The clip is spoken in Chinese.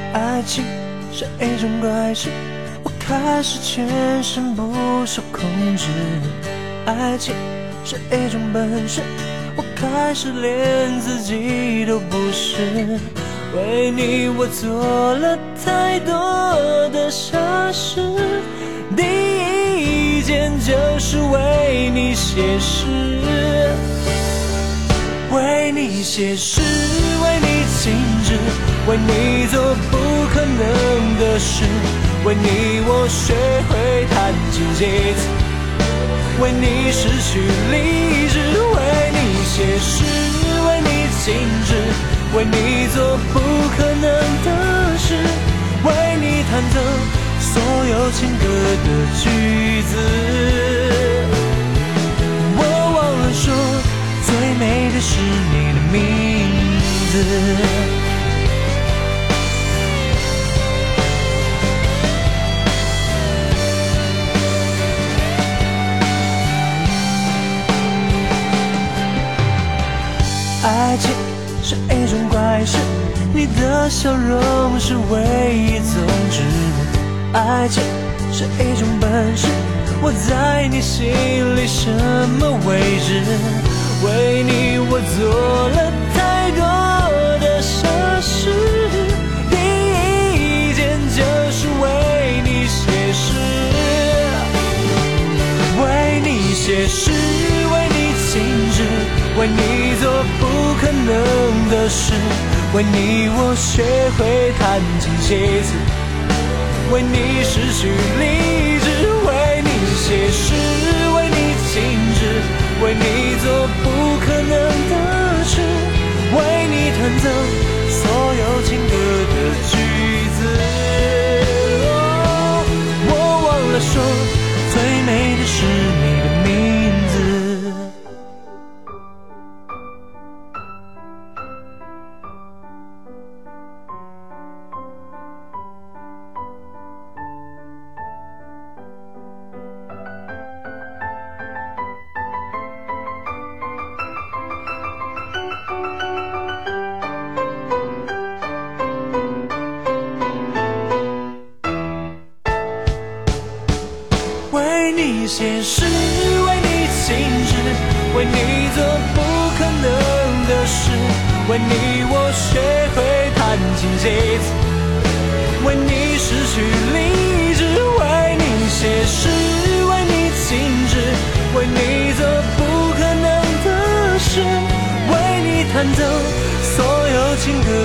爱情是一种怪事，我开始全身不受控制。爱情是一种本事，我开始连自己都不是。为你我做了太多的傻事，第一件就是为你写诗。为你写诗，为你静止，为你做不可能的事，为你我学会弹琴几次，为你失去理智。为你写诗，为你静止，为你做不可能的事，为你弹奏所有情歌的句子。我忘了说，最美的是你的名字。爱情是一种怪事，你的笑容是唯一宗旨。爱情是一种本事，我在你心里什么位置？为你我做了太多的傻事，第一件就是为你写诗。为你写诗，为你静止，为你做不可能的事，为你我学会弹琴几次，为你失去理智。为你写诗，为你静止，为你做不可能的事，为你弹奏所有情歌的句子。我忘了说，最美的是你的名字。为你写诗，为你静止，为你做不可能的事，为你我学会弹琴几次，为你失去理智。为你写诗，为你静止，为你做不可能的事，为你弹奏所有情歌